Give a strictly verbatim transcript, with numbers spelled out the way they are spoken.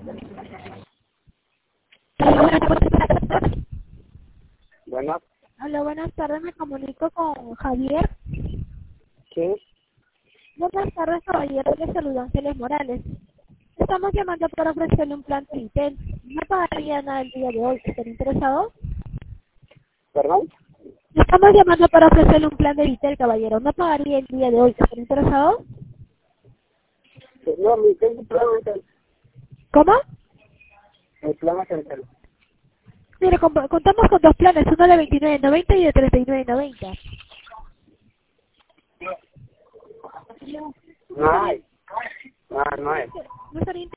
Bueno, Hola, buenas tardes, me comunico con Javier. sí, Buenas tardes, caballero, le saluda Ángeles Morales. Estamos llamando para ofrecerle un plan de Vitel. No pagaría nada el día de hoy. ¿Están interesado? perdón. Estamos llamando para ofrecerle un plan de Vitel, caballero. No pagaría el día de hoy. ¿Están interesado? No, mi tengo un plan central. ¿Cómo? El plan central. Mire, com- contamos con dos planes, uno de veintinueve noventa y de treinta y nueve noventa. No hay. No, no hay. ¿No estaría